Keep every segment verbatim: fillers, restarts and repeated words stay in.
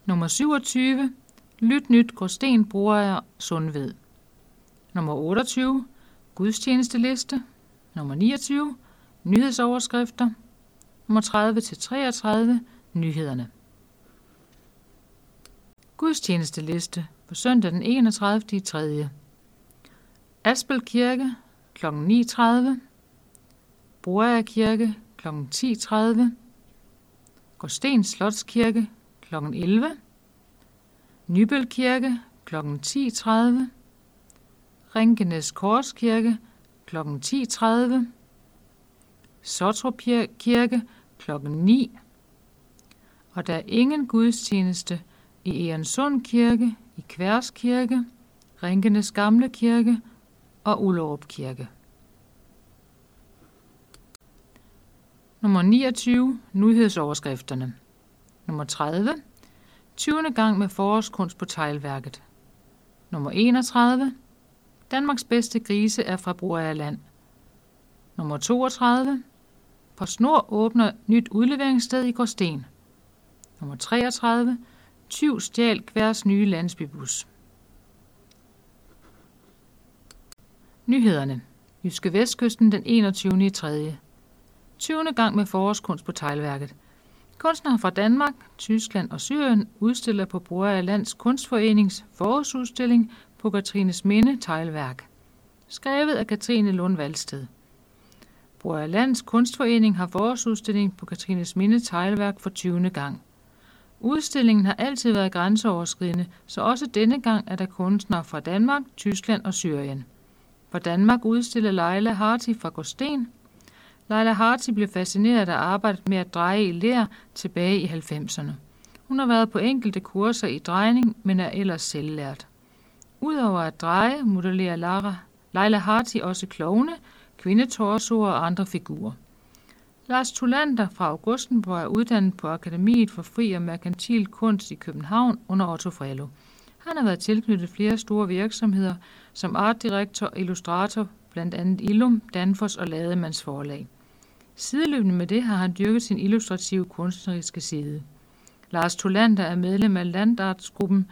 Nummer syvogtyve. Lyt nyt Gråsten Broager Sundved. Nummer otteogtyve. Gudstjenesteliste. Nummer niogtyve. Nyhedsoverskrifter. Nummer tredive til treogtredive. Nyhederne. Gudstjenesteliste på søndag den enogtredivte tredje Asbøl Kirke klokken ni tredive. Broager Kirke klokken ti tredive. Gråsten Slotskirke klokken elleve. Nybøl Kirke klokken ti tredive. Rinkenæs Korskirke klokken ti tredive. Sottrup Kirke klokken ni. Og der er ingen gudstjeneste i Egernsund Kirke, i Kværs Kirke, Rinkenæs Gamle Kirke og Ullerup Kirke. Nummer niogtyve. Nyhedsoverskrifterne. Nummer tredive. tyvende gang med forårskunst på teglværket. Nummer enogtredive. Danmarks bedste grise er fra Broagerland. Nummer toogtredive. PostNord åbner nyt udleveringssted i Gråsten. Nummer treogtredive. Tyv stjal Kværs nye landsbybus. Nyhederne. Jyske Vestkysten den enogtyvende tredje tyvende gang med forårskunst på teglværket. Kunstnere fra Danmark, Tyskland og Syrien udstiller på Broagerlands Kunstforenings forårsudstilling på Katrinesminde Teglværk. Skrevet af Katrine Lund Valsted. Broagerlands Kunstforening har forårsudstilling på Katrinesminde Teglværk for tyvende gang. Udstillingen har altid været grænseoverskridende, så også denne gang er der kunstnere fra Danmark, Tyskland og Syrien. For Danmark udstiller Leila Harti fra Gråsten. Leila Harti blev fascineret af arbejdet med at dreje i ler tilbage i halvfemserne. Hun har været på enkelte kurser i drejning, men er ellers selvlært. Udover at dreje, modellerer Lara, Leila Harti også klovne, kvindetorsoer og andre figurer. Lars Thulander fra Augustenborg er uddannet på Akademiet for Fri og Merkantil Kunst i København under Otto Frello. Han har været tilknyttet flere store virksomheder som artdirektor og illustrator, blandt andet Illum, Danfoss og Lademanns Forlag. Sideløbende med det har han dyrket sin illustrative kunstneriske side. Lars Thulander er medlem af landartsgruppen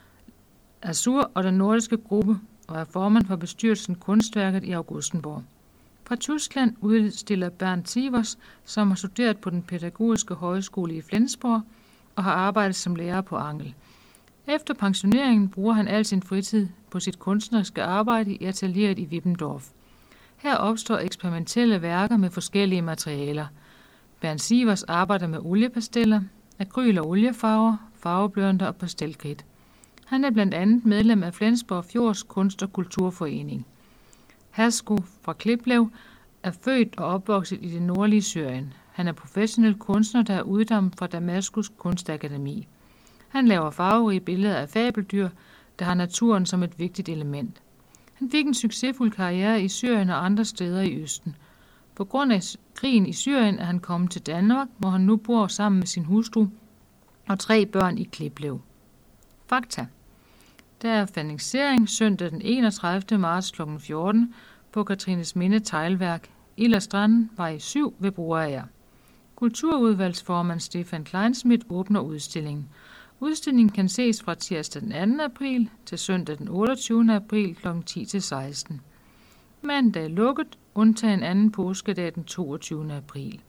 Azur og den nordiske gruppe og er formand for bestyrelsen Kunstværket i Augustenborg. Fra Tyskland udstiller Bernd Sivers, som har studeret på den pædagogiske højskole i Flensborg og har arbejdet som lærer på Angel. Efter pensioneringen bruger han al sin fritid på sit kunstneriske arbejde i atelieret i Wippendorf. Her opstår eksperimentelle værker med forskellige materialer. Bernd Sivers arbejder med oliepasteller, akryl og oliefarver, farveblyanter og pastelkridt. Han er blandt andet medlem af Flensborg Fjords Kunst- og Kulturforening. Hasko fra Kliplev er født og opvokset i det nordlige Syrien. Han er professionel kunstner, der er uddannet fra Damaskus Kunstakademi. Han laver farverige billeder af fabeldyr, der har naturen som et vigtigt element. Han fik en succesfuld karriere i Syrien og andre steder i Østen. På grund af krigen i Syrien er han kommet til Danmark, hvor han nu bor sammen med sin hustru og tre børn i Kliplev. Fakta. Der er fanisering søndag den enogtredivte marts klokken fjorten på Katrinesminde Teglværk, Iller Strandvej syv ved Broager. Kulturudvalgsformand Stefan Kleinschmidt åbner udstillingen. Udstillingen kan ses fra tirsdag den anden april til søndag den otteogtyvende april klokken ti til seksten. Mandag er lukket, undtagen anden påskedag den toogtyvende april.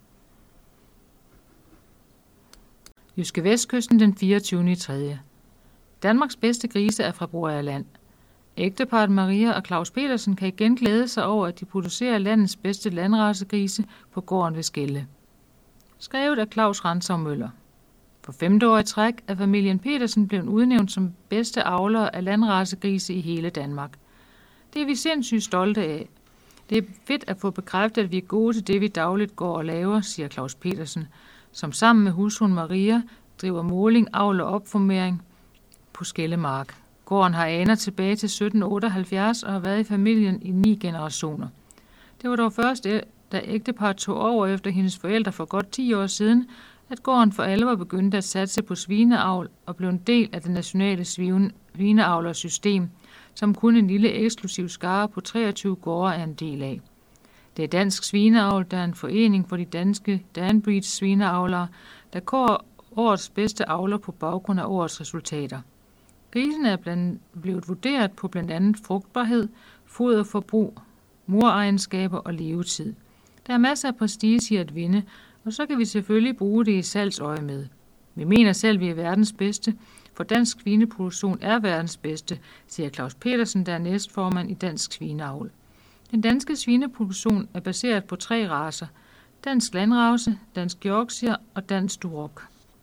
Jyske Vestkysten den fireogtyvende tredje Danmarks bedste grise er fra Broagerland. Ægteparret Maria og Claus Petersen kan igen glæde sig over, at de producerer landets bedste landracegrise på gården ved Skelde. Skrevet af Claus Rantzav Møller. For femte år i træk er familien Petersen blevet udnævnt som bedste avlere af landracegrise i hele Danmark. Det er vi sindssygt stolte af. Det er fedt at få bekræftet, at vi er gode til det, vi dagligt går og laver, siger Claus Petersen, som sammen med hustruen Maria driver måling, avl og opformering på Skellemark. Gården har aner tilbage til sytten otteoghalvfjerds og har været i familien i ni generationer. Det var dog først, da ægteparret tog over efter hendes forældre for godt ti år siden, at gården for alvor begyndte at satse på svineavl og blev en del af det nationale svineavlersystem, som kun en lille eksklusiv skare på treogtyve gårde er en del af. Det er Dansk Svineavl, der er en forening for de danske Danbreeds svineavlere, der går årets bedste avler på baggrund af årets resultater. Grisene er blandt, blevet vurderet på blandt andet frugtbarhed, foderforbrug, muregenskaber og levetid. Der er masser af prestige i at vinde, og så kan vi selvfølgelig bruge det i salgsøje med. Vi mener selv, at vi er verdens bedste, for dansk svineproduktion er verdens bedste, siger Claus Petersen, der er næstformand i Dansk Svineavl. Den danske svineproduktion er baseret på tre racer: dansk landrace, dansk Yorkshire og dansk Duroc.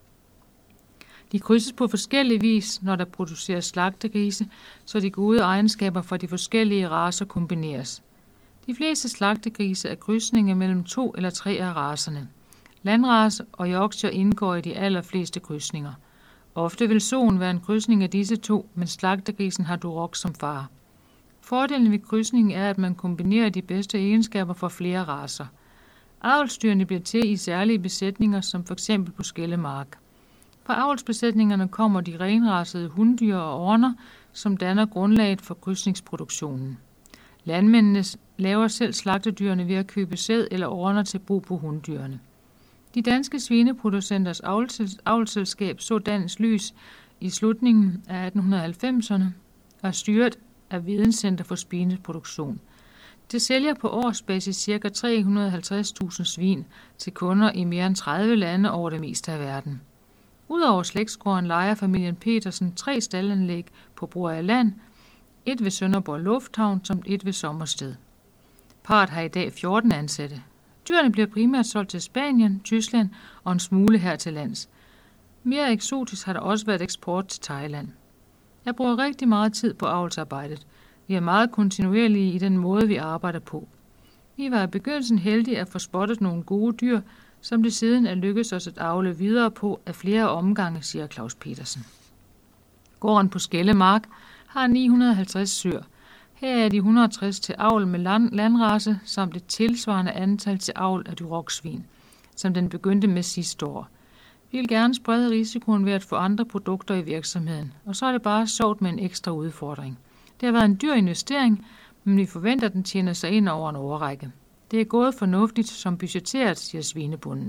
De krydses på forskellig vis, når der produceres slagtegrise, så de gode egenskaber fra de forskellige racer kombineres. De fleste slagtegrise er krydsninger mellem to eller tre af racerne. Landrace og Yorkshire indgår i de allerfleste krydsninger. Ofte vil soen være en krydsning af disse to, men slagtegrisen har Duroc som far. Fordelen ved krydsningen er, at man kombinerer de bedste egenskaber fra flere racer. Avlsdyrene bliver til i særlige besætninger, som f.eks. på skællemark. Fra avlsbesætningerne kommer de renracede hunddyr og orner, som danner grundlaget for krydsningsproduktionen. Landmændene laver selv slagtedyrene ved at købe sæd eller orner til brug på hunddyrene. De danske svineproducenters avlsselskab så dagens lys i slutningen af atten halvfemserne og er styret af Videnscenter for Svineproduktion. Det sælger på årsbasis ca. tre hundrede og halvtreds tusind svin til kunder i mere end tredive lande over det meste af verden. Udover slægtsgården lejer familien Petersen tre staldanlæg på Broager Land, et ved Sønderborg Lufthavn samt et ved Sommersted. Parret har i dag fjorten ansatte. Dyrene bliver primært solgt til Spanien, Tyskland og en smule her til lands. Mere eksotisk har der også været eksport til Thailand. Jeg bruger rigtig meget tid på avlsarbejdet. Vi er meget kontinuerlige i den måde, vi arbejder på. Vi var i begyndelsen heldige at få spottet nogle gode dyr, som det siden er lykkedes os at avle videre på af flere omgange, siger Claus Petersen. Gården på Skællemark har ni hundrede og halvtreds søer. Her er de et hundrede og tres til avl med land- landrace, samt et tilsvarende antal til avl af Duroc-svin, som den begyndte med sidste år. Vi vil gerne sprede risikoen ved at få andre produkter i virksomheden, og så er det bare sjovt med en ekstra udfordring. Det har været en dyr investering, men vi forventer, at den tjener sig ind over en årrække. Det er gået fornuftigt som budgetteret, siger Svinebunden.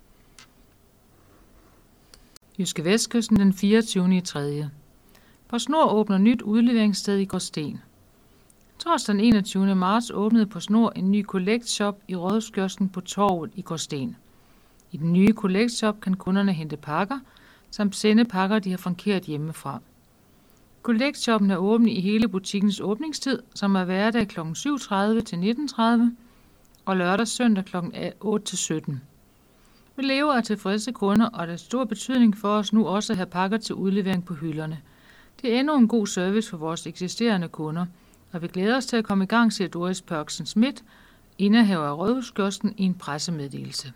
Jyske Vestkysten den fireogtyvende tredje PostNord åbner nyt udleveringssted i Gråsten. Torsdag den enogtyvende marts åbnede PostNord en ny Collect Shop i Rådhuskiosken på Torvet i Gråsten. I den nye Collect Shop kan kunderne hente pakker, samt sende pakker, de har frankeret hjemmefra. Collect Shoppen er åben i hele butikkens åbningstid, som er hverdag klokken syv tredive til nitten tredive og lørdag søndag klokken otte til sytten. Vi lever af tilfredse kunder, og der er stor betydning for os nu også at have pakker til udlevering på hylderne. Det er endnu en god service for vores eksisterende kunder, og vi glæder os til at komme i gang, siger Doris Pørksen Schmidt, indehaver af Rådhuskiosken, i en pressemeddelelse.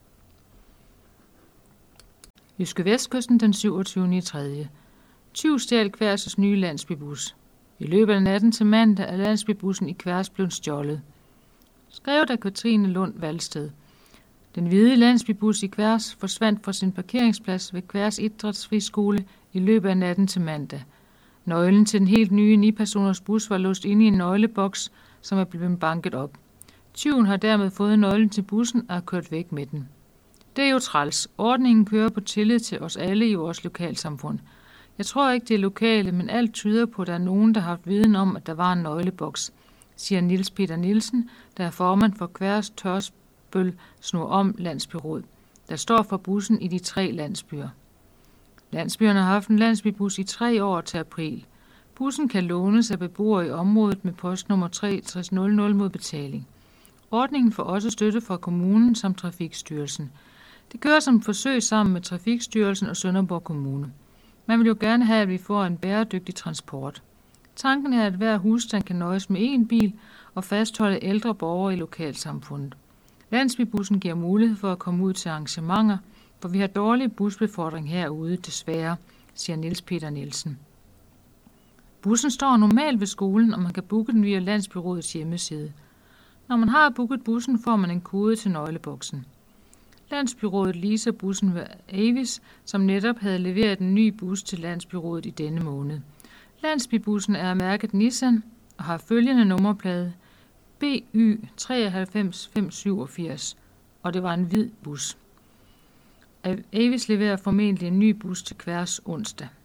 Jyske Vestkysten den syvogtyvende tredje tyv stjal Kværs' nye landsbybus. I løbet af natten til mandag er landsbybussen i Kværs blevet stjålet. Skrevet af Katrine Lund Valsted. Den hvide landsbybus i Kværs forsvandt fra sin parkeringsplads ved Kværs Idrætsfriskole i løbet af natten til mandag. Nøglen til den helt nye ni-personers bus var låst inde i en nøgleboks, som er blevet banket op. Tyven har dermed fået nøglen til bussen og er kørt væk med den. Det er jo træls. Ordningen kører på tillid til os alle i vores lokalsamfund. Jeg tror ikke, det er lokale, men alt tyder på, at der er nogen, der har haft viden om, at der var en nøgleboks, siger Niels Peter Nielsen, der er formand for Kværs Tørsbøl Snor Om Landsbyråd, der står for bussen i de tre landsbyer. Landsbyerne har haft en landsbybus i tre år til april. Bussen kan lånes af beboere i området med postnummer tre tre nul nul mod betaling. Ordningen får også støtte fra kommunen samt Trafikstyrelsen. Det kører som et forsøg sammen med Trafikstyrelsen og Sønderborg Kommune. Man vil jo gerne have, at vi får en bæredygtig transport. Tanken er, at hver husstand kan nøjes med én bil og fastholde ældre borgere i lokalsamfundet. Landsbybussen giver mulighed for at komme ud til arrangementer, for vi har dårlig busbefordring herude, desværre, siger Niels Peter Nielsen. Bussen står normalt ved skolen, og man kan booke den via Landsbyrådets hjemmeside. Når man har booket bussen, får man en kode til nøgleboksen. Landsbyrådet leaser bussen ved Avis, som netop havde leveret en ny bus til Landsbyrådet i denne måned. Landsbybussen er mærket Nissan og har følgende nummerplade B Y tre fem fem syv, og det var en hvid bus. Avis leverer formentlig en ny bus til Kværs onsdag.